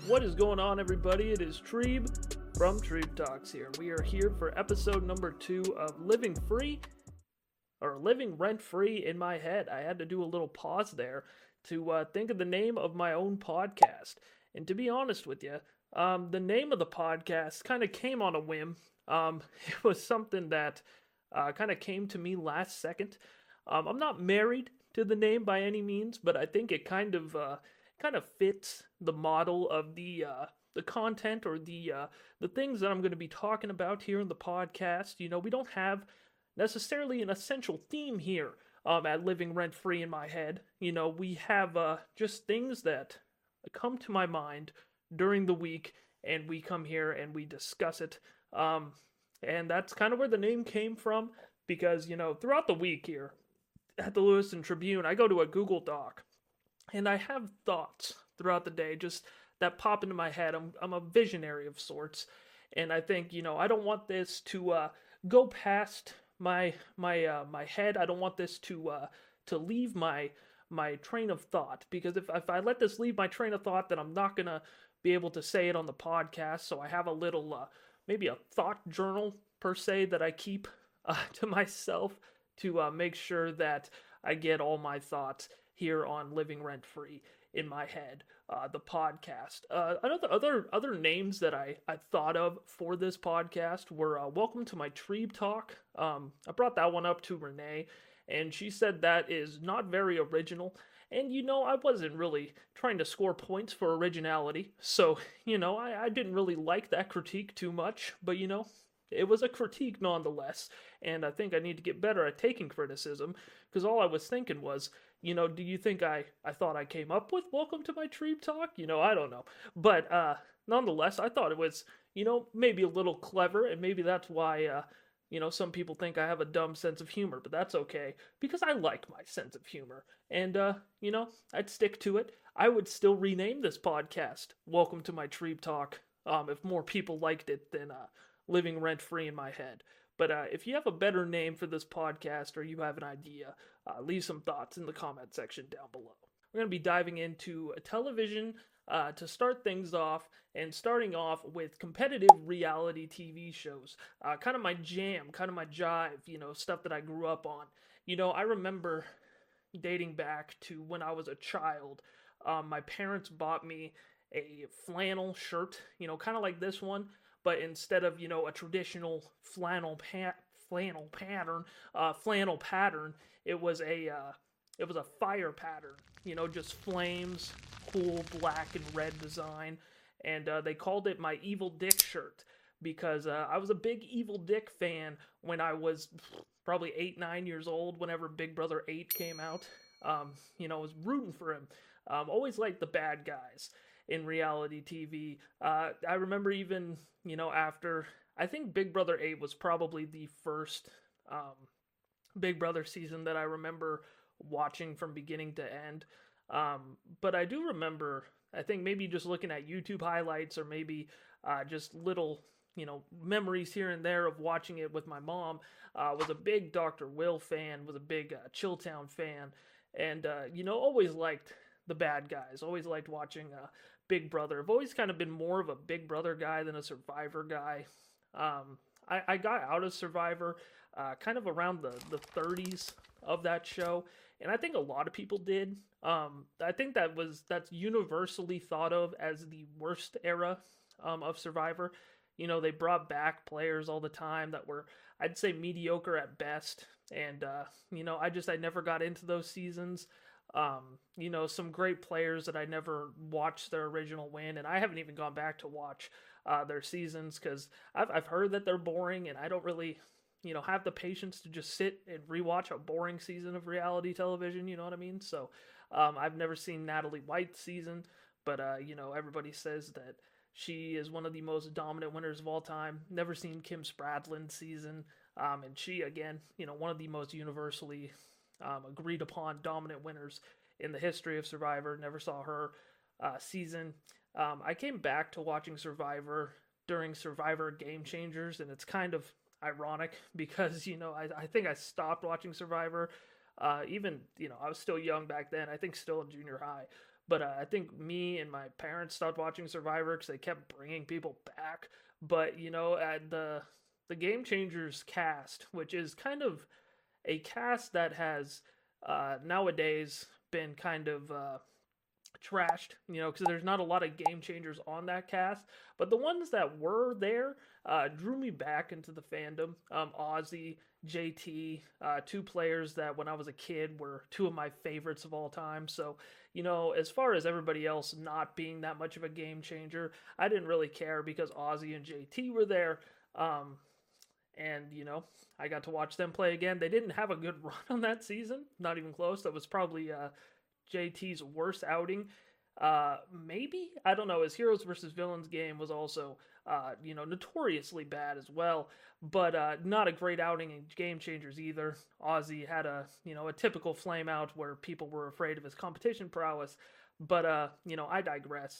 What is going on, everybody? It is Treeb from Treeb Talks here. We are here for episode number 2 of Living Rent-Free in My Head. I had to do a little pause there to think of the name of my own podcast. And to be honest with you, the name of the podcast kind of came on a whim. It was something that kind of came to me last second. I'm not married to the name by any means, but I think it kind of fits the model of the content or the things that I'm going to be talking about here in the podcast. You know, we don't have necessarily an essential theme here at Living Rent Free in My Head. You know, we have just things that come to my mind during the week, and we come here and we discuss it. And that's kind of where the name came from, because, you know, throughout the week here at the Lewiston Tribune, I go to a Google Doc, and I have thoughts throughout the day just that pop into my head. I'm a visionary of sorts, and I think, you know, I don't want this to go past my head. I don't want this to leave my train of thought, because if I let this leave my train of thought, then I'm not gonna be able to say it on the podcast. So I have a little maybe a thought journal per se that I keep to myself to make sure that I get all my thoughts here on Living Rent Free in My Head, the podcast. Other names that I thought of for this podcast were Welcome to My Treeb Talk. I brought that one up to Renee, and she said that is not very original. And, you know, I wasn't really trying to score points for originality, so, you know, I didn't really like that critique too much, but, you know, it was a critique nonetheless, and I think I need to get better at taking criticism, because all I was thinking was, you know, do you think I thought I came up with Welcome to My Treeb Talk? You know, I don't know. But nonetheless, I thought it was, you know, maybe a little clever, and maybe that's why, you know, some people think I have a dumb sense of humor, but that's okay, because I like my sense of humor. And, you know, I'd stick to it. I would still rename this podcast Welcome to My Treeb Talk if more people liked it than Living Rent Free in My Head. But if you have a better name for this podcast, or you have an idea, leave some thoughts in the comment section down below. We're going to be diving into television to start things off, and starting off with competitive reality TV shows. Kind of my jam, kind of my jive, you know, stuff that I grew up on. You know, I remember dating back to when I was a child. My parents bought me a flannel shirt, you know, kind of like this one, but instead of, you know, a traditional flannel pattern, it was a fire pattern, you know, just flames, cool black and red design, and they called it my Evil Dick shirt, because I was a big Evil Dick fan when I was probably 8-9 years old, whenever Big Brother 8 came out. You know, I was rooting for him. Always liked the bad guys in reality TV. I remember even, you know, after, I think Big Brother 8 was probably the first Big Brother season that I remember watching from beginning to end. But I do remember, I think maybe just looking at YouTube highlights, or maybe just little, you know, memories here and there of watching it with my mom. Was a big Dr. Will fan, was a big Chilltown fan, and, you know, always liked the bad guys, always liked watching Big Brother. I've always kind of been more of a Big Brother guy than a Survivor guy. I got out of Survivor kind of around the 30s of that show, and I think a lot of people did. I think that's universally thought of as the worst era of Survivor. You know, they brought back players all the time that were, I'd say, mediocre at best, and you know, I never got into those seasons. You know, some great players that I never watched their original win, and I haven't even gone back to watch their seasons, because I've heard that they're boring, and I don't really, you know, have the patience to just sit and rewatch a boring season of reality television, you know what I mean? So, I've never seen Natalie White's season, but, you know, everybody says that she is one of the most dominant winners of all time. Never seen Kim Spradlin's season, and she, again, you know, one of the most universally agreed upon dominant winners in the history of Survivor. Never saw her season. I came back to watching Survivor during Survivor Game Changers, and it's kind of ironic because, you know, I think I stopped watching Survivor even, you know, I was still young back then, I think still in junior high, But I think me and my parents stopped watching Survivor because they kept bringing people back. But at the Game Changers cast, which is kind of a cast that has nowadays been kind of trashed, because there's not a lot of game changers on that cast. But the ones that were there drew me back into the fandom. Ozzy, JT, two players that when I was a kid were two of my favorites of all time. So, as far as everybody else not being that much of a game changer, I didn't really care because Ozzy and JT were there. And I got to watch them play again. They didn't have a good run on that season, not even close. That was probably JT's worst outing. Maybe, I don't know. His Heroes versus Villains game was also notoriously bad as well, but not a great outing in Game Changers either. Ozzy had a typical flame out where people were afraid of his competition prowess, but I digress.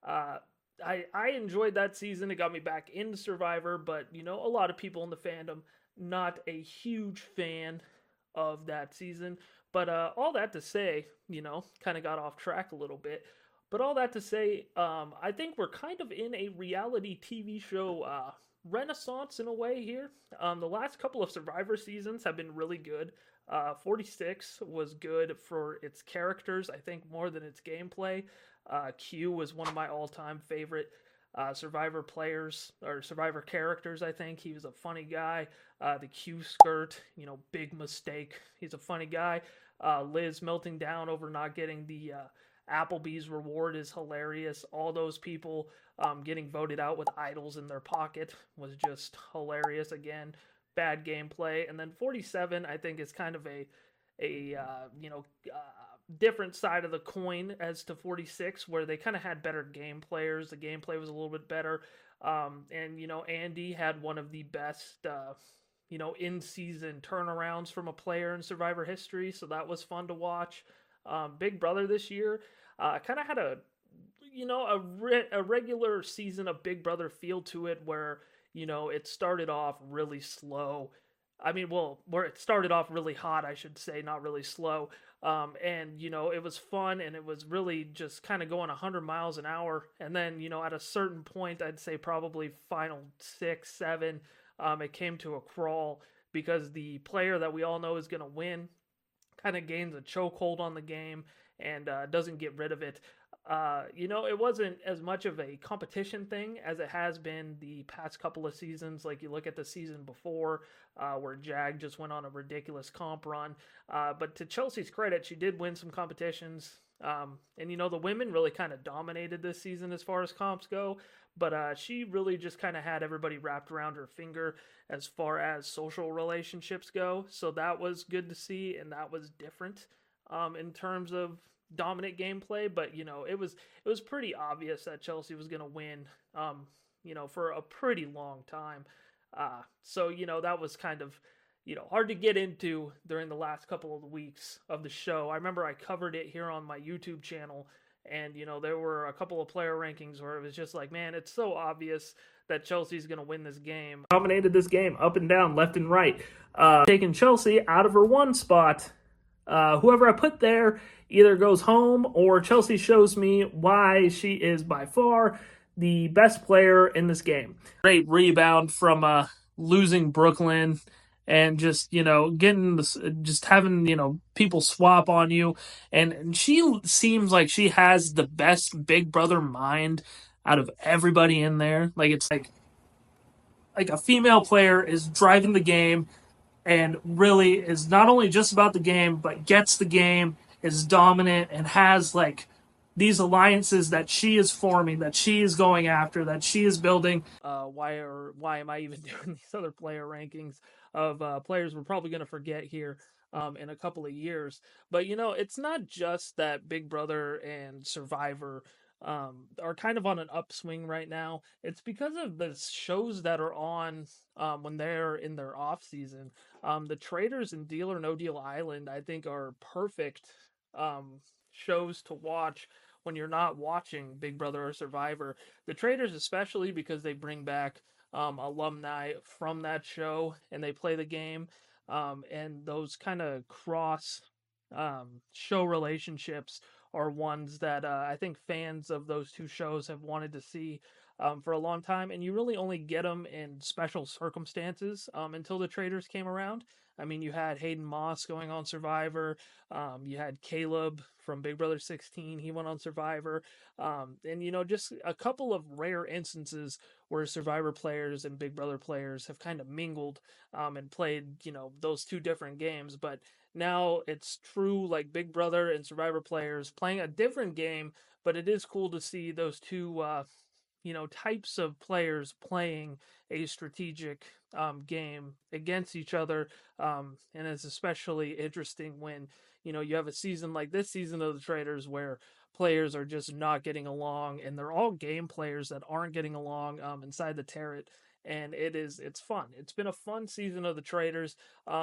I enjoyed that season. It got me back into Survivor, but a lot of people in the fandom not a huge fan of that season. But all that to say, kind of got off track a little bit. But all that to say, I think we're kind of in a reality TV show renaissance in a way here. The last couple of Survivor seasons have been really good. 46 was good for its characters, I think, more than its gameplay. Q was one of my all-time favorite Survivor players or Survivor characters. I think he was a funny guy. The Q skirt, big mistake. He's a funny guy. Liz melting down over not getting the Applebee's reward is hilarious. All those people getting voted out with idols in their pocket was just hilarious. Again, bad gameplay. And then 47, I think, is kind of a different side of the coin as to 46, where they kind of had better game players. The gameplay was a little bit better. And Andy had one of the best in-season turnarounds from a player in Survivor history, so that was fun to watch. Big Brother this year kind of had a regular season of Big Brother feel to it, where it started off really slow. I mean, well, where it started off really hot, I should say, not really slow. And it was fun, and it was really just kind of going 100 miles an hour. And then at a certain point, I'd say probably final 6, 7, it came to a crawl because the player that we all know is going to win kind of gains a chokehold on the game and doesn't get rid of it. It wasn't as much of a competition thing as it has been the past couple of seasons. Like you look at the season before, where Jag just went on a ridiculous comp run. But to Chelsea's credit, she did win some competitions. And the women really kind of dominated this season as far as comps go. But she really just kind of had everybody wrapped around her finger as far as social relationships go. So that was good to see, and that was different in terms of dominant gameplay. But it was pretty obvious that Chelsea was going to win for a pretty long time. So that was kind of hard to get into during the last couple of weeks of the show. I remember I covered it here on my YouTube channel, and there were a couple of player rankings where it was just like, man, it's so obvious that Chelsea's going to win this game. Dominated this game up and down, left and right. Taking Chelsea out of her one spot. Whoever I put there either goes home, or Chelsea shows me why she is by far the best player in this game. Great rebound from losing Brooklyn, and just getting this, just having people swap on you, and she seems like she has the best Big Brother mind out of everybody in there. Like, it's like a female player is driving the game, and really is not only just about the game, but gets the game, is dominant, and has like these alliances that she is forming, that she is going after, that she is building. Why am I even doing these other player rankings of players we're probably going to forget here in a couple of years? But it's not just that Big Brother and Survivor are kind of on an upswing right now. It's because of the shows that are on when they're in their off season. The Traders and Deal or No Deal Island, I think, are perfect shows to watch when you're not watching Big Brother or Survivor. The Traders especially, because they bring back alumni from that show and they play the game, and those kind of cross show relationships are ones that I think fans of those two shows have wanted to see for a long time, and you really only get them in special circumstances until the Traders came around. I mean, you had Hayden Moss going on Survivor. You had Caleb from Big Brother 16. He went on Survivor. And, just a couple of rare instances where Survivor players and Big Brother players have kind of mingled and played, those two different games. But now it's true, like Big Brother and Survivor players playing a different game, but it is cool to see those two types of players playing a strategic game against each other. And it's especially interesting when, you have a season like this season of the Traders where players are just not getting along and they're all game players that aren't getting along inside the turret. And it's fun. It's been a fun season of the Traders.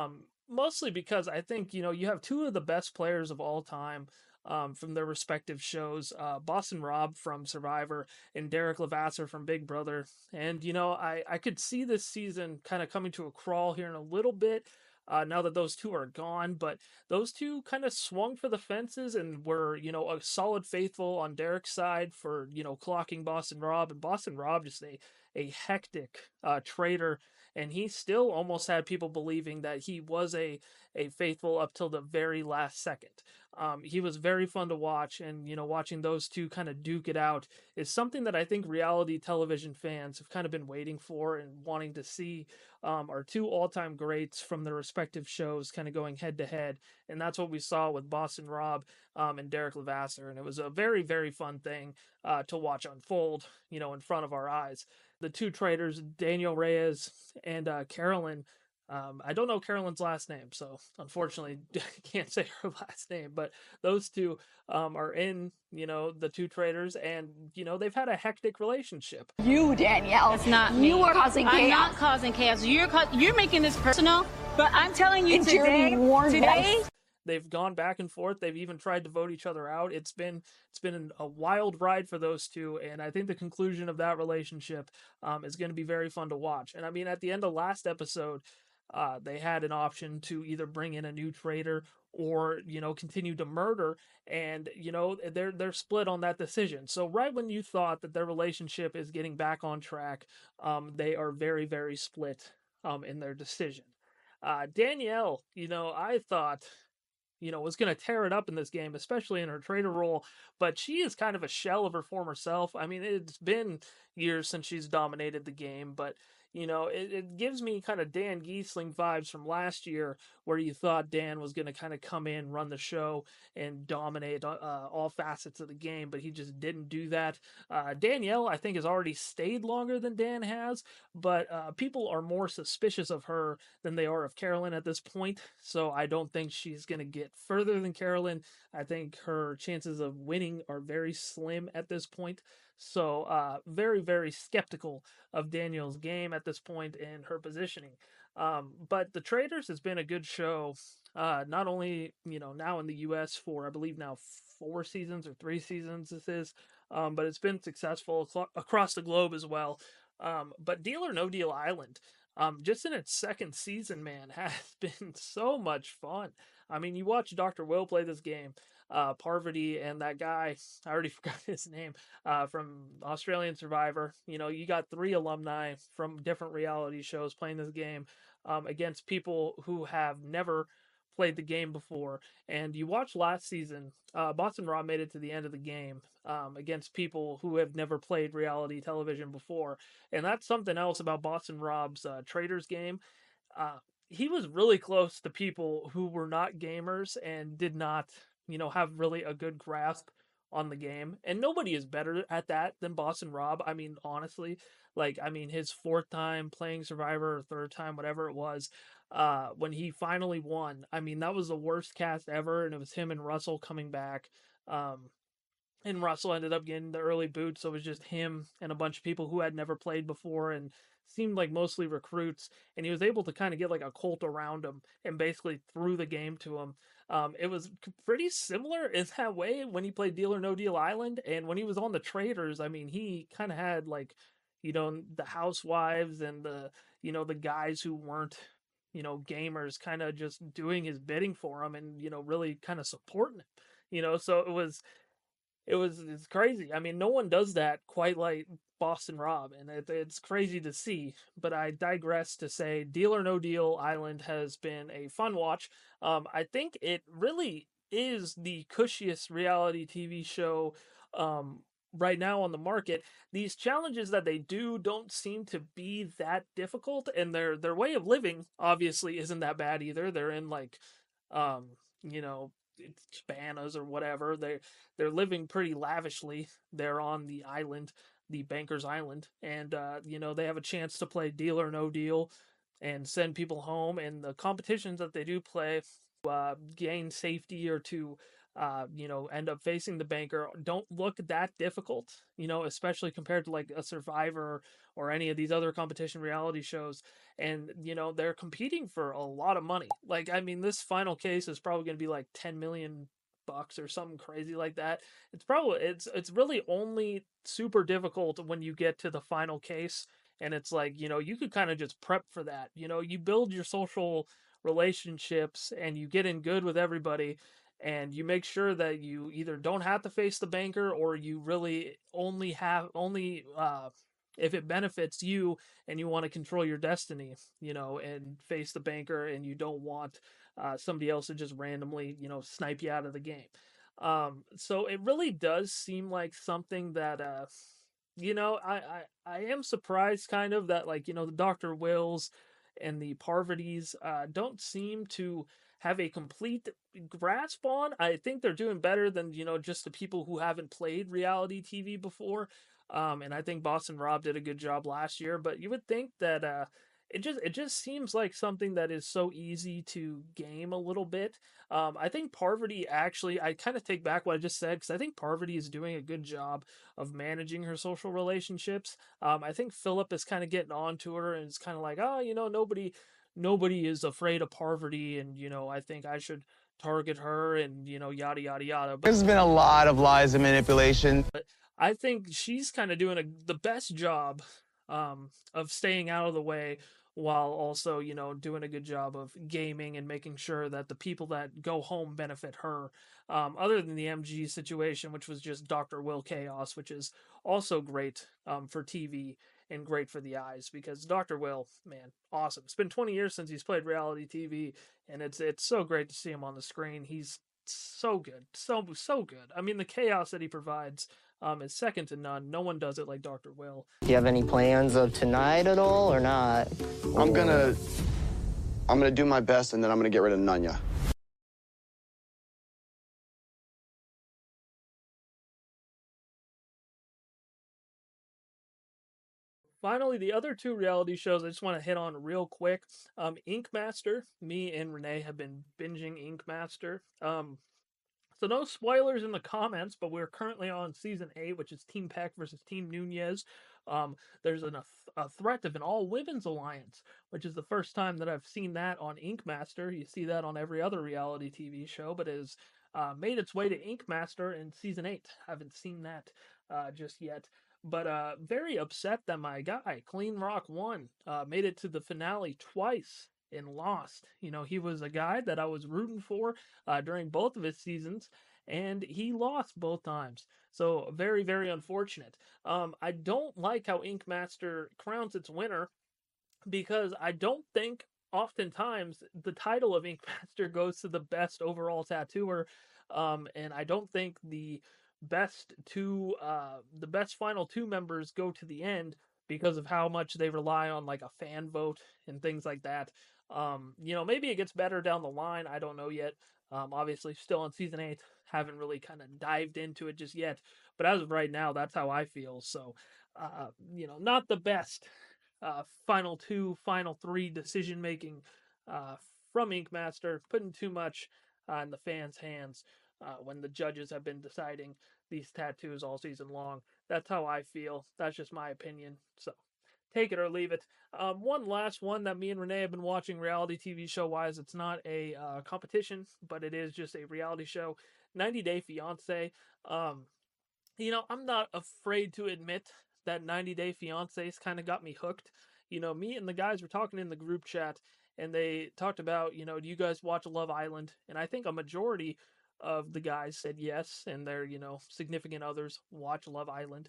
Mostly because I think, you have two of the best players of all time from their respective shows, Boston Rob from Survivor and Derek Levasseur from Big Brother. And, I could see this season kind of coming to a crawl here in a little bit. Now that those two are gone, but those two kind of swung for the fences and were, a solid faithful on Derek's side for, clocking Boston Rob, and Boston Rob just a hectic trader, and he still almost had people believing that he was a faithful up till the very last second. He was very fun to watch, and watching those two kind of duke it out is something that I think reality television fans have kind of been waiting for and wanting to see. Our two all-time greats from their respective shows kind of going head to head, and that's what we saw with Boston Rob and Derek Levasseur, and it was a very, very fun thing to watch unfold, in front of our eyes. The two traders, Daniel Reyes and Carolyn. I don't know Carolyn's last name, so unfortunately can't say her last name. But those two are in, the two traders, and they've had a hectic relationship. You, Danielle, it's not you me. are causing chaos. I'm not causing chaos. You're making this personal. But I'm telling you And Jeremy warned today. us. They've gone back and forth. They've even tried to vote each other out. It's been a wild ride for those two, and I think the conclusion of that relationship is going to be very fun to watch. And I mean, at the end of last episode, they had an option to either bring in a new trader or continue to murder, and they're split on that decision. So right when you thought that their relationship is getting back on track, they are very, very split in their decision. Danielle, I thought was going to tear it up in this game, especially in her trader role. But she is kind of a shell of her former self. I mean, it's been years since she's dominated the game, but it gives me kind of Dan Giesling vibes from last year, where you thought Dan was going to kind of come in, run the show, and dominate all facets of the game, but he just didn't do that. Danielle, I think, has already stayed longer than Dan has, but people are more suspicious of her than they are of Carolyn at this point, so I don't think she's going to get further than Carolyn. I think her chances of winning are very slim at this point. So, very, very skeptical of Daniel's game at this point in her positioning. But the Traders has been a good show, not only, now in the US for, I believe now 4 seasons or 3 seasons this is, but it's been successful across the globe as well. But Deal or No Deal Island, just in its second season, man, has been so much fun. I mean, you watch Dr. Will play this game, Parvati and that guy, I already forgot his name, from Australian Survivor. You got 3 alumni from different reality shows playing this game against people who have never played the game before. And you watch last season, Boston Rob made it to the end of the game against people who have never played reality television before. And that's something else about Boston Rob's Traders game. He was really close to people who were not gamers and did not, have really a good grasp on the game. And nobody is better at that than Boston Rob. I mean, honestly, his 4th time playing Survivor, or 3rd time, whatever it was, when he finally won, I mean, that was the worst cast ever. And it was him and Russell coming back. And Russell ended up getting the early boot, so it was just him and a bunch of people who had never played before and seemed like mostly recruits. And he was able to kind of get like a cult around him and basically threw the game to him. It was pretty similar in that way when he played Deal or No Deal Island, and when he was on the Traders. I mean, he kind of had like, the housewives and the guys who weren't, gamers kind of just doing his bidding for him and really kind of supporting him. So It's crazy. I mean, no one does that quite like Boston Rob, and it's crazy to see. But I digress to say, Deal or No Deal Island has been a fun watch. I think it really is the cushiest reality TV show um, right now on the market. These challenges that they do don't seem to be that difficult, and their way of living obviously isn't that bad either. They're in like, um, you know, cabanas or whatever. They're living pretty lavishly. They're on the island, the Bankers Island, and they have a chance to play Deal or No Deal and send people home. And the competitions that they do play, gain safety or to end up facing the banker don't look that difficult, especially compared to like a Survivor or any of these other competition reality shows. And, they're competing for a lot of money. Like, I mean, this final case is probably going to be like 10 million bucks or something crazy like that. It's really only super difficult when you get to the final case. And it's like, you could kind of just prep for that. You build your social relationships and you get in good with everybody, and you make sure that you either don't have to face the banker, or you really only if it benefits you and you want to control your destiny, and face the banker, and you don't want somebody else to just randomly, snipe you out of the game. So it really does seem like something that I am surprised kind of that, like, the Dr. Wills and the Parvati's don't seem to have a complete grasp on. I think they're doing better than, just the people who haven't played reality TV before. And I think Boston Rob did a good job last year, but you would think that it just seems like something that is so easy to game a little bit. I think Parvati actually, I kind of take back what I just said, because I think Parvati is doing a good job of managing her social relationships. I think Philip is kind of getting on to her, and it's kind of like, oh, nobody is afraid of Parvati, and I think I should target her, and yada yada yada. But There's been a lot of lies and manipulation. I think she's kind of doing the best job of staying out of the way, while also, doing a good job of gaming and making sure that the people that go home benefit her. Other than the MG situation, which was just Dr. Will Chaos, which is also great for TV and great for the eyes, because Dr. Will, man, awesome. It's been 20 years since he's played reality TV, and it's so great to see him on the screen. He's so good, so good. I mean, the chaos that he provides is second to none. No one does it like Dr. Will. Do you have any plans of tonight at all, or not? I'm gonna do my best, and then I'm gonna get rid of Nunya. Finally, the other two reality shows I just want to hit on real quick. Ink Master. Me and Renee have been binging Ink Master. So no spoilers in the comments, but we're currently on season 8, which is Team Peck versus Team Nunez. There's a threat of an all-women's alliance, which is the first time that I've seen that on Ink Master. You see that on every other reality TV show, but it has made its way to Ink Master in season 8. Haven't seen that just yet. But very upset that my guy, Clean Rock 1, made it to the finale twice and lost. He was a guy that I was rooting for during both of his seasons, and he lost both times. So very, very unfortunate. I don't like how Ink Master crowns its winner, because I don't think oftentimes the title of Ink Master goes to the best overall tattooer, and I don't think the best final two members go to the end, because of how much they rely on like a fan vote and things like that. Maybe it gets better down the line. I don't know yet. Obviously, still on season 8, haven't really kind of dived into it just yet. But as of right now, that's how I feel. So, not the best final two, final three decision making from Ink Master, putting too much in the fans' hands when the judges have been deciding these tattoos all season long. That's how I feel. That's just my opinion. So take it or leave it. One last one that me and Renee have been watching reality TV show wise. It's not a competition, but it is just a reality show. 90 Day Fiance. I'm not afraid to admit that 90 Day Fiance's kind of got me hooked. Me and the guys were talking in the group chat, and they talked about, do you guys watch Love Island? And I think a majority of the guys said yes, and their, significant others watch Love Island.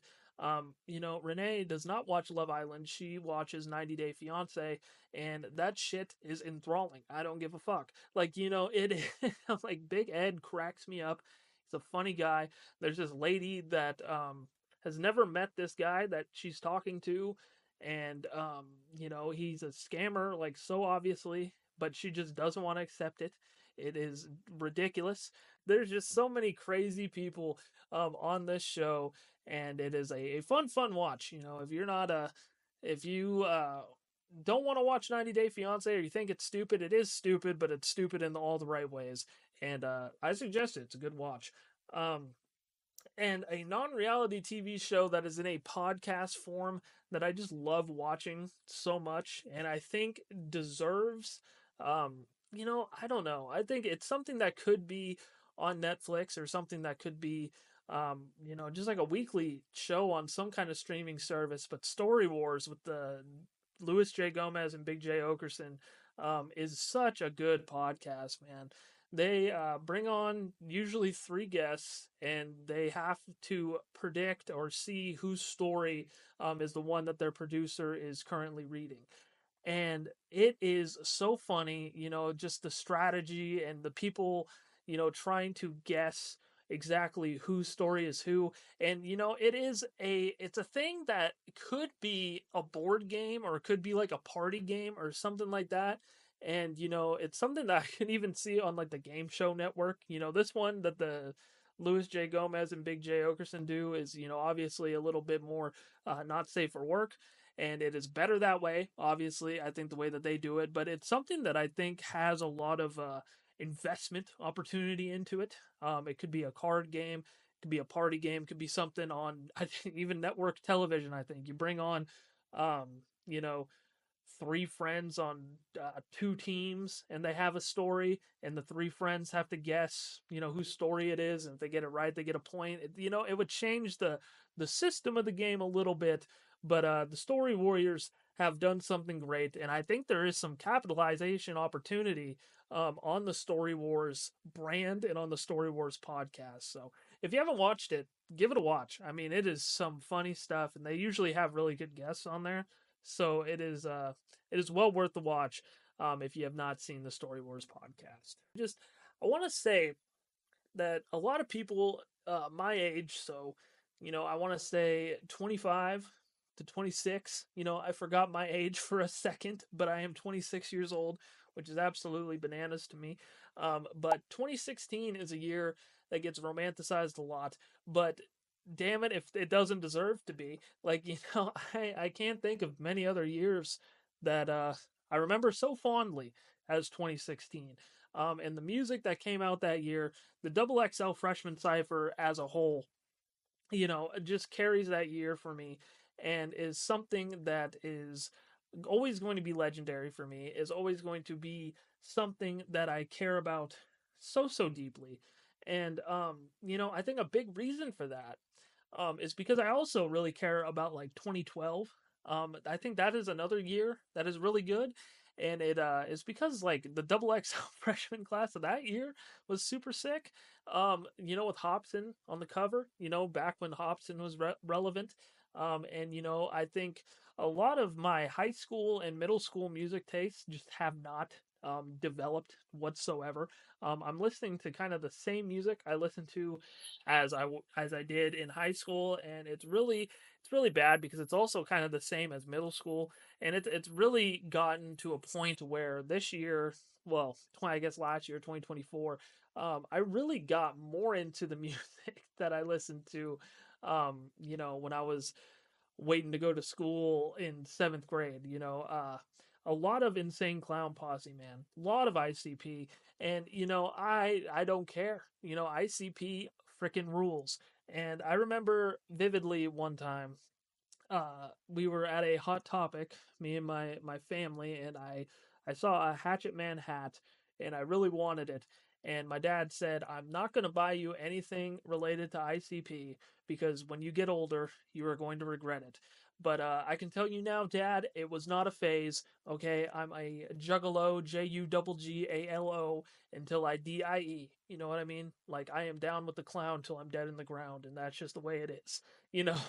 Renee does not watch Love Island. She watches 90 Day Fiance, and that shit is enthralling. I don't give a fuck. Like, it, like, Big Ed cracks me up. He's a funny guy. There's this lady that, has never met this guy that she's talking to, and, he's a scammer, like, so obviously, but she just doesn't want to accept it. It is ridiculous. There's just so many crazy people on this show, and it is a fun watch. If you're not if you don't want to watch 90 Day Fiance, or you think it's stupid, it is stupid, but it's stupid in all the right ways. And I suggest it. It's a good watch. And a non-reality TV show that is in a podcast form that I just love watching so much, and I think deserves, I don't know. I think it's something that could be on Netflix, or something that could be, just like a weekly show on some kind of streaming service. But Story Wars with the Louis J. Gomez and Big J. Okerson is such a good podcast, man. They bring on usually 3 guests, and they have to predict or see whose story is the one that their producer is currently reading. And it is so funny, just the strategy and the people, trying to guess exactly whose story is who. And it's a thing that could be a board game, or it could be like a party game or something like that. And it's something that I can even see on like the Game Show Network. This one that the Louis J. Gomez and Big J. Okerson do is, obviously a little bit more not safe for work, and it is better that way. Obviously, I think the way that they do it, but it's something that I think has a lot of investment opportunity into it. It could be a card game, it could be a party game, it could be something on, I think, even network television. I think you bring on, you know, 3 friends on 2 teams, and they have a story, and the 3 friends have to guess, whose story it is, and if they get it right, they get a point. It would change the system of the game a little bit, but the Story Warriors have done something great, and I think there is some capitalization opportunity on the Story Wars brand and on the Story Wars podcast. So if you haven't watched it, give it a watch. I mean, it is some funny stuff, and they usually have really good guests on there. So it is well worth the watch if you have not seen the Story Wars podcast. I want to say that a lot of people my age, so I want to say 25 to 26. I forgot my age for a second, but I am 26 years old, which is absolutely bananas to me. But 2016 is a year that gets romanticized a lot, but damn it if it doesn't deserve to be. Like, I can't think of many other years that I remember so fondly as 2016. And the music that came out that year, the Double XL Freshman Cypher as a whole, just carries that year for me, and is something that is always going to be legendary for me, is always going to be something that I care about so deeply. And I think a big reason for that is because I also really care about like 2012. I think that is another year that is really good, and it is because like the Double XL freshman class of that year was super sick. With Hobson on the cover, back when Hobson was relevant. And I think a lot of my high school and middle school music tastes just have not developed whatsoever. I'm listening to kind of the same music I listened to as I did in high school, and it's really bad because it's also kind of the same as middle school, and it's really gotten to a point where this year, well, I guess last year, 2024, I really got more into the music that I listened to, when I was waiting to go to school in 7th grade. A lot of Insane Clown Posse, man. A lot of ICP. And, I don't care. ICP freaking rules. And I remember vividly one time, we were at a Hot Topic, me and my family, and I saw a Hatchet Man hat, and I really wanted it. And my dad said, I'm not going to buy you anything related to ICP because when you get older, you are going to regret it. But I can tell you now, Dad, it was not a phase. Okay, I'm a juggalo, Juggalo, until I die. You know what I mean? Like, I am down with the clown till I'm dead in the ground, and that's just the way it is. You know,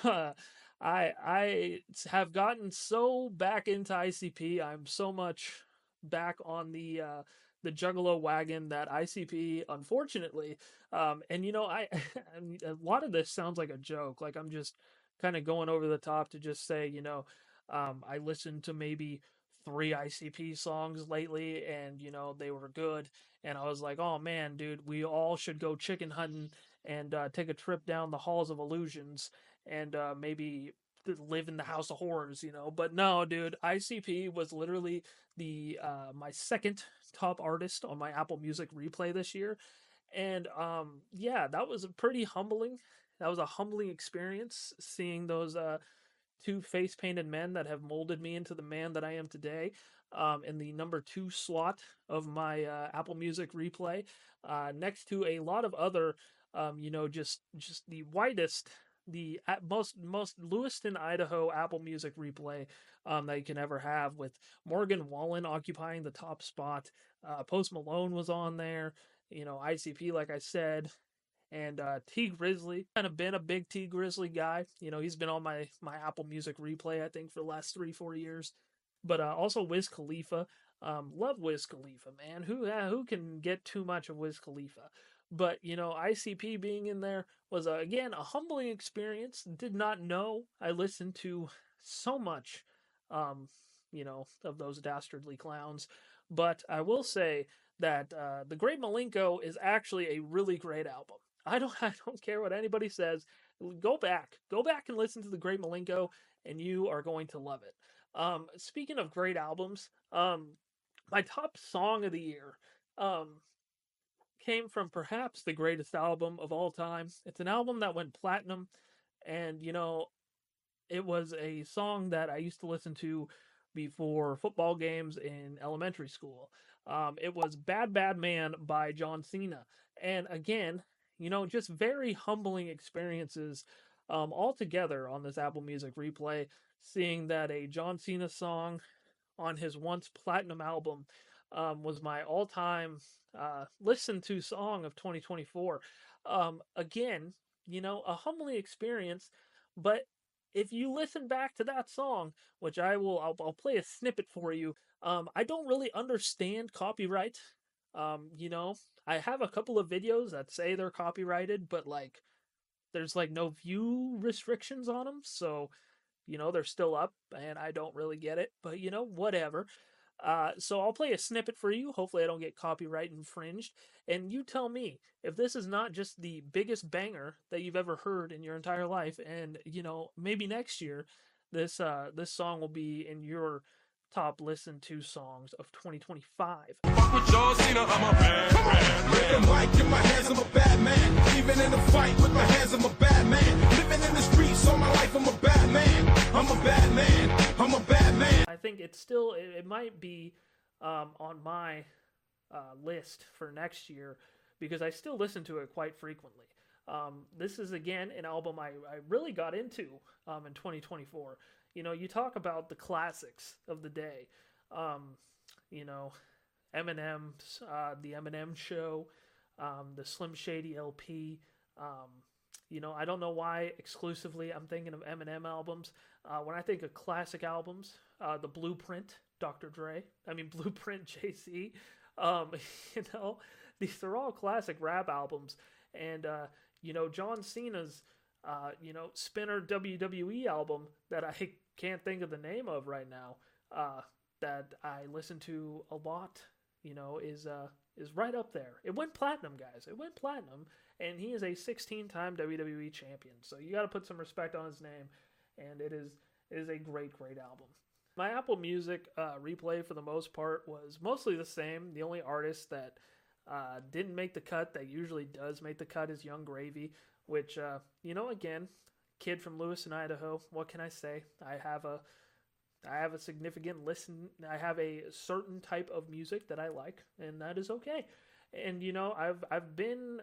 I have gotten so back into ICP. I'm so much back on the Juggalo wagon that ICP, unfortunately, and you know, I mean, a lot of this sounds like a joke. Like I'm just kind of going over the top to just say, you know, I listened to maybe 3 ICP songs lately, and you know they were good, and I was like, oh man, dude, we all should go chicken hunting and take a trip down the halls of illusions and maybe live in the house of horrors, you know. But no, dude, ICP was literally the my second top artist on my Apple Music replay this year, and yeah, that was a pretty humbling. That was a humbling experience seeing those 2 face-painted men that have molded me into the man that I am today. In the number 2 slot of my Apple Music replay, next to a lot of other, you know, just the whitest, the most Lewiston, Idaho Apple Music replay that you can ever have, with Morgan Wallen occupying the top spot. Post Malone was on there. You know, ICP, like I said, and T Grizzly. Kind of been a big T Grizzly guy. You know, he's been on my Apple Music replay, I think, for the last 3-4 years. But also Wiz Khalifa. Love Wiz Khalifa, man. Who can get too much of Wiz Khalifa? But you know, ICP being in there was again a humbling experience. Did not know I listened to so much, you know, of those dastardly clowns. But I will say that the Great Malenko is actually a really great album. I don't care what anybody says. Go back and listen to the Great Malenko, and you are going to love it. Speaking of great albums, my top song of the year came from perhaps the greatest album of all time. It's an album that went platinum, and you know, it was a song that I used to listen to before football games in elementary school. It was Bad Bad Man by John Cena. And again, you know, just very humbling experiences all together on this Apple Music replay, seeing that a John Cena song on his once platinum album was my all-time listened to song of 2024. Again, you know, a humbling experience, but if you listen back to that song, which I'll play a snippet for you. I don't really understand copyright. You know, I have a couple of videos that say they're copyrighted, but like, there's like no view restrictions on them, so you know they're still up, and I don't really get it. But you know, whatever. So I'll play a snippet for you. Hopefully, I don't get copyright infringed. And you tell me if this is not just the biggest banger that you've ever heard in your entire life. And you know, maybe next year, this song will be in your top listened to songs of 2025. With John Cena, I'm a bad man. With the mic in my hands, I'm a bad man. Even in a fight with my hands, I'm a bad man. Living in the streets all my life, I'm a bad man. I'm a bad man. I'm a bad man. I think it's still, it might be on my list for next year because I still listen to it quite frequently. This is, again, an album I really got into in 2024. You know, you talk about the classics of the day. You know, Eminem's, The Eminem Show, the Slim Shady LP. You know, I don't know why exclusively I'm thinking of Eminem albums. When I think of classic albums, The Blueprint, Dr. Dre. Blueprint, JC. You know, these are all classic rap albums. And, you know, John Cena's, you know, Spinner WWE album that I can't think of the name of right now, that I listen to a lot, you know, is right up there. It went platinum, guys. It went platinum, and he is a 16-time WWE champion. So you got to put some respect on his name, and it is a great, great album. My Apple Music replay, for the most part, was mostly the same. The only artist that didn't make the cut that usually does make the cut is Young Gravy, which, you know, again, kid from Lewiston, Idaho. What can I say? I have a significant listen. I have a certain type of music that I like, and that is okay. And you know, I've been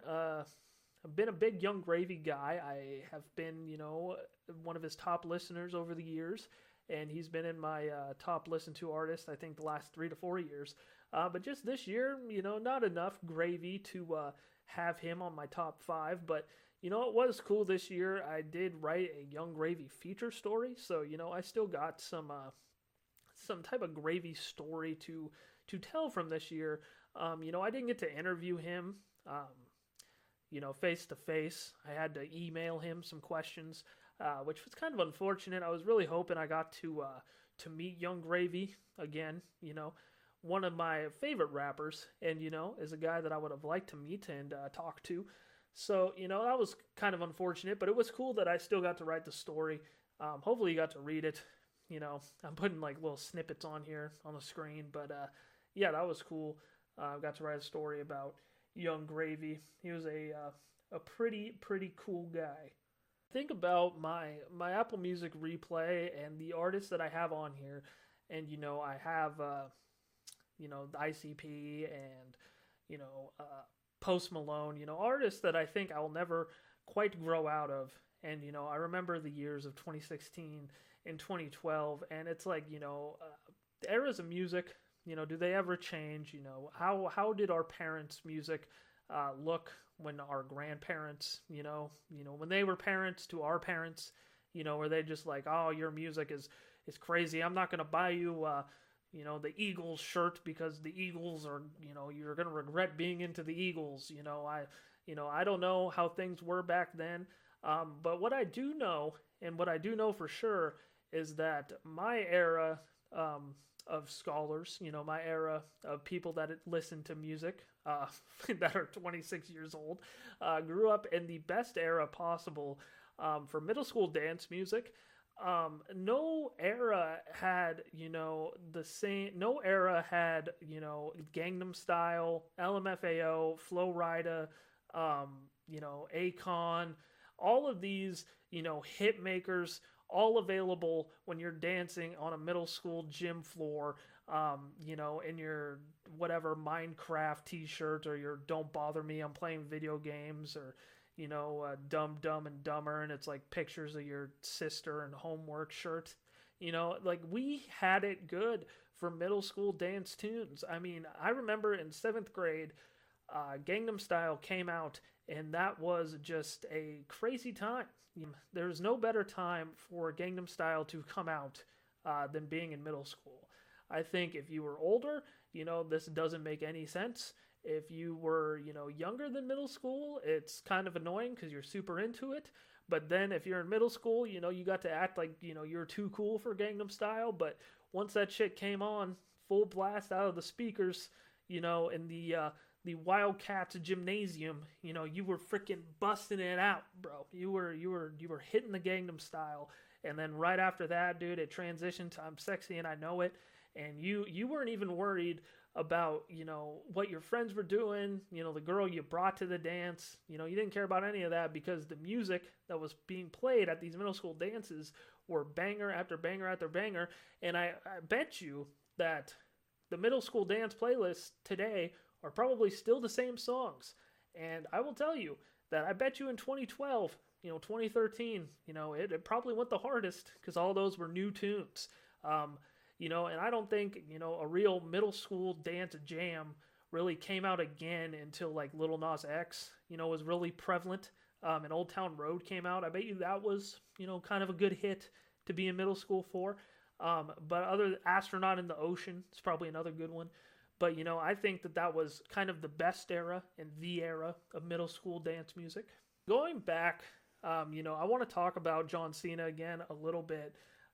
a big Young Gravy guy. I have been, you know, one of his top listeners over the years, and he's been in my top listened to artist, I think, the last 3 to 4 years. But just this year, you know, not enough Gravy to have him on my top 5. But, you know, it was cool this year. I did write a Young Gravy feature story, so, you know, I still got some type of Gravy story to tell from this year. You know, I didn't get to interview him, you know, face to face. I had to email him some questions, which was kind of unfortunate. I was really hoping I got to meet Young Gravy again, you know, one of my favorite rappers, and, you know, is a guy that I would have liked to meet and talk to. So, you know, that was kind of unfortunate, but it was cool that I still got to write the story. Hopefully you got to read it. You know, I'm putting like little snippets on here on the screen, but yeah, that was cool. I got to write a story about Young Gravy. He was a pretty cool guy. Think about my Apple Music replay and the artists that I have on here, and you know, I have you know, the ICP and, you know, Post Malone, you know, artists that I think I will never quite grow out of. And, you know, I remember the years of 2016 and 2012, and it's like, you know, the eras of music, you know, do they ever change? You know, how did our parents' music look when our grandparents, you know, when they were parents to our parents, you know, were they just like, oh, your music is crazy, I'm not going to buy you, you know, the Eagles shirt because the Eagles are, you know, you're going to regret being into the Eagles. You know, I don't know how things were back then. But what I do know, and what I do know for sure, is that my era of scholars, you know, my era of people that listen to music that are 26 years old, grew up in the best era possible for middle school dance music. No era had, you know, no era had, you know, Gangnam Style, LMFAO, Flo Rida, you know, Akon, all of these, you know, hit makers, all available when you're dancing on a middle school gym floor, you know, in your whatever Minecraft t-shirt, or your Don't Bother Me, I'm playing video games, or, you know, Dumb and Dumber, and it's like pictures of your sister and homework shirt. You know, like, we had it good for middle school dance tunes. I mean, I remember in 7th grade, Gangnam Style came out, and that was just a crazy time. There's no better time for Gangnam Style to come out than being in middle school. I think if you were older, you know, this doesn't make any sense. If you were, you know, younger than middle school, it's kind of annoying because you're super into it. But then if you're in middle school, you know, you got to act like, you know, you're too cool for Gangnam Style. But once that shit came on, full blast out of the speakers, you know, in the Wildcats gymnasium, you know, you were freaking busting it out, bro. You were hitting the Gangnam Style. And then right after that, dude, it transitioned to I'm Sexy and I Know It. And you weren't even worried about, you know, what your friends were doing, you know, the girl you brought to the dance. You know, you didn't care about any of that, because the music that was being played at these middle school dances were banger after banger after banger. And I bet you that the middle school dance playlists today are probably still the same songs. And I will tell you that I bet you in 2012, you know, 2013, you know, it probably went the hardest, because all those were new tunes. You know, and I don't think, you know, a real middle school dance jam really came out again until like Lil Nas X, you know, was really prevalent. And Old Town Road came out. I bet you that was, you know, kind of a good hit to be in middle school for. But other Astronaut in the Ocean is probably another good one. But, you know, I think that was kind of the best era and the era of middle school dance music. Going back, you know, I want to talk about John Cena again a little bit.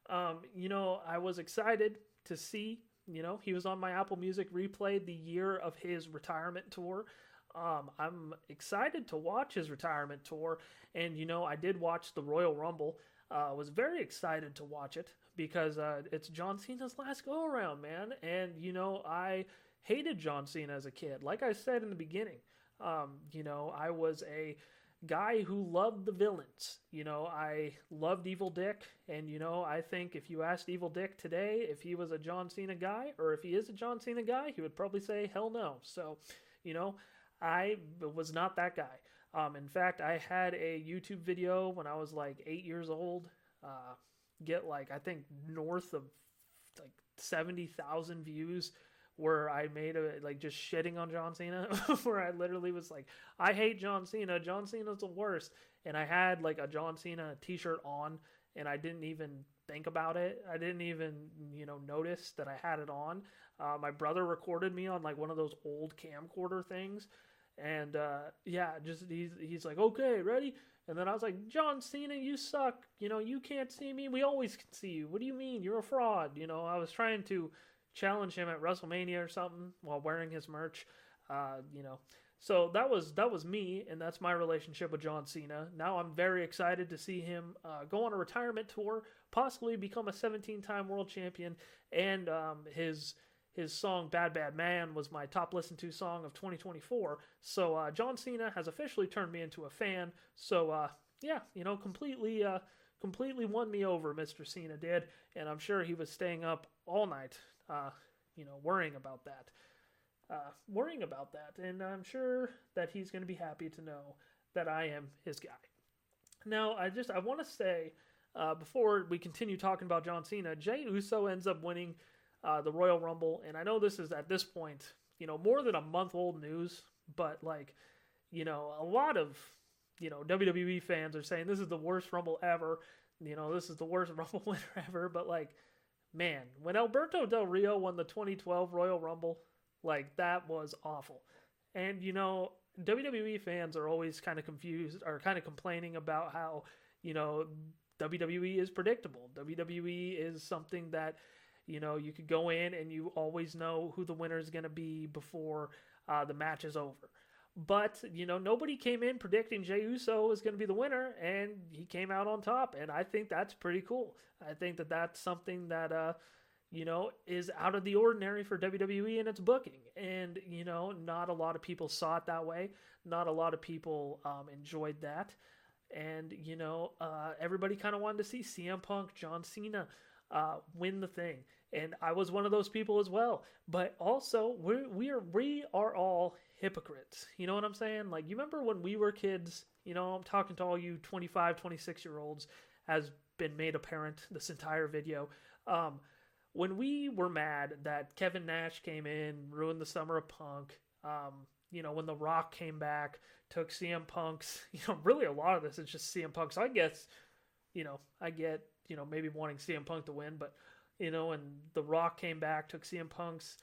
You know, I was excited to see, you know, he was on my Apple Music replay the year of his retirement tour. I'm excited to watch his retirement tour. And, you know, I did watch the Royal Rumble. Was very excited to watch it, because it's John Cena's last go around, man. And, you know, I hated John Cena as a kid. Like I said in the beginning, you know, I was a guy who loved the villains. You know, I loved Evil Dick, and, you know, I think if you asked Evil Dick today if he was a John Cena guy, or if he is a John Cena guy, he would probably say hell no. So, you know, I was not that guy. In fact, I had a YouTube video when I was like 8 years old, get like, I think north of like 70,000 views, where I made like just shitting on John Cena, where I literally was like, I hate John Cena. John Cena's the worst. And I had like a John Cena t-shirt on, and I didn't even think about it. I didn't even, notice that I had it on. My brother recorded me on like one of those old camcorder things. And he's like, okay, ready? And then I was like, John Cena, you suck. You can't see me. We always can see you. What do you mean? You're a fraud. I was trying to challenge him at WrestleMania or something while wearing his merch. So that was me, and that's my relationship with John Cena. Now I'm very excited to see him go on a retirement tour, possibly become a 17-time world champion, and his song Bad Bad Man was my top listened to song of 2024. So John Cena has officially turned me into a fan. So completely won me over, Mr. Cena did, and I'm sure he was staying up all night, worrying about that. And I'm sure that he's going to be happy to know that I am his guy. Now, I want to say, before we continue talking about John Cena, Jey Uso ends up winning the Royal Rumble, and I know this is at this point, more than a month old news, but a lot of, WWE fans are saying this is the worst Rumble ever. This is the worst Rumble winner ever. But man, when Alberto Del Rio won the 2012 Royal Rumble, that was awful. And, WWE fans are always kind of confused or kind of complaining about how, WWE is predictable. WWE is something that, you could go in and you always know who the winner is going to be before the match is over. But, nobody came in predicting Jey Uso was going to be the winner, and he came out on top. And I think that's pretty cool. I think that that's something that, is out of the ordinary for WWE and its booking. And, not a lot of people saw it that way. Not a lot of people enjoyed that. And, everybody kind of wanted to see CM Punk, John Cena win the thing. And I was one of those people as well. But also, we are all hypocrites. You know what I'm saying? You remember when we were kids, I'm talking to all you 25, 26-year-olds, has been made apparent this entire video. When we were mad that Kevin Nash came in, ruined the summer of Punk, when The Rock came back, took CM Punk's, really a lot of this is just CM Punk. So I guess, I get, maybe wanting CM Punk to win, but, and The Rock came back, took CM Punk's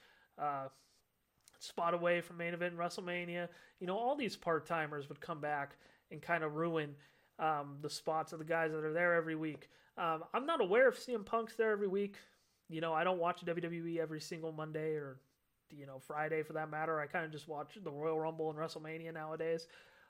spot away from main event WrestleMania. All these part-timers would come back and kind of ruin the spots of the guys that are there every week. I'm not aware if CM Punk's there every week. I don't watch WWE every single Monday or, Friday for that matter. I kind of just watch the Royal Rumble and WrestleMania nowadays.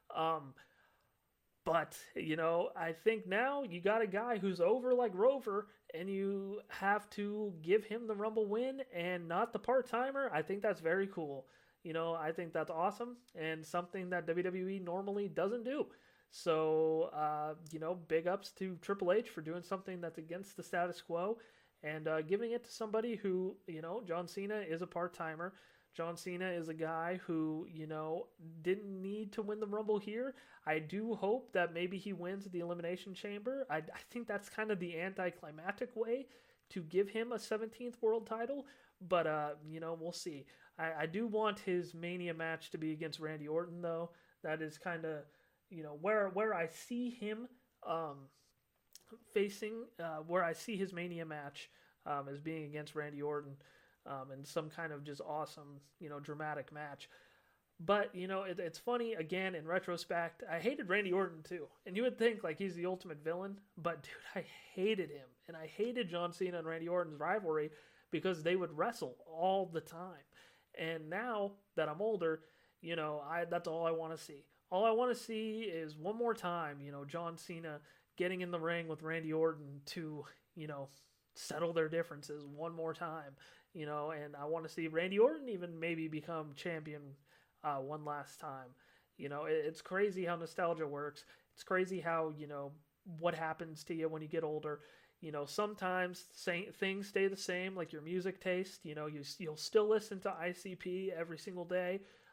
But, I think now you got a guy who's over like Rover, and you have to give him the Rumble win and not the part-timer. I think that's very cool. I think that's awesome and something that WWE normally doesn't do. So, big ups to Triple H for doing something that's against the status quo and giving it to somebody who, John Cena is a part-timer. John Cena is a guy who, didn't need to win the Rumble here. I do hope that maybe he wins the Elimination Chamber. I think that's kind of the anticlimactic way to give him a 17th world title. But, we'll see. I do want his Mania match to be against Randy Orton, though. That is kind of, where I see him facing, where I see his Mania match as being against Randy Orton. And some kind of just awesome, dramatic match. But, it's funny, again, in retrospect, I hated Randy Orton too. And you would think, he's the ultimate villain. But, dude, I hated him. And I hated John Cena and Randy Orton's rivalry because they would wrestle all the time. And now that I'm older, that's all I want to see. All I want to see is one more time, John Cena getting in the ring with Randy Orton to, settle their differences one more time. And I want to see Randy Orton even maybe become champion one last time. It's crazy how nostalgia works. It's crazy how, what happens to you when you get older. Sometimes things stay the same, like your music taste. You'll still listen to ICP every single day.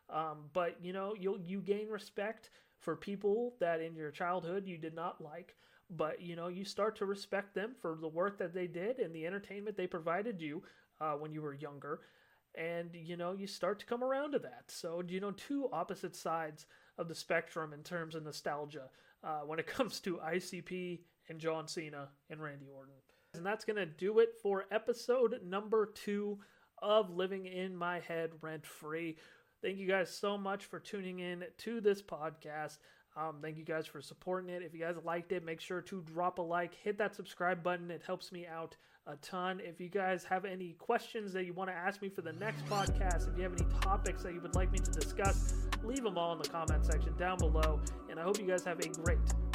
But, you know, you gain respect for people that in your childhood you did not like. But, you know, you start to respect them for the work that they did and the entertainment they provided you when you were younger. And, you know, you start to come around to that. So, you know, two opposite sides of the spectrum in terms of nostalgia when it comes to ICP and John Cena and Randy Orton. And that's going to do it for episode number 2 of Living in My Head Rent Free. Thank you guys so much for tuning in to this podcast. Thank you guys for supporting it. If you guys liked it, make sure to drop a like, hit that subscribe button. It helps me out a ton. If you guys have any questions that you want to ask me for the next podcast, if you have any topics that you would like me to discuss, leave them all in the comment section down below. And I hope you guys have a great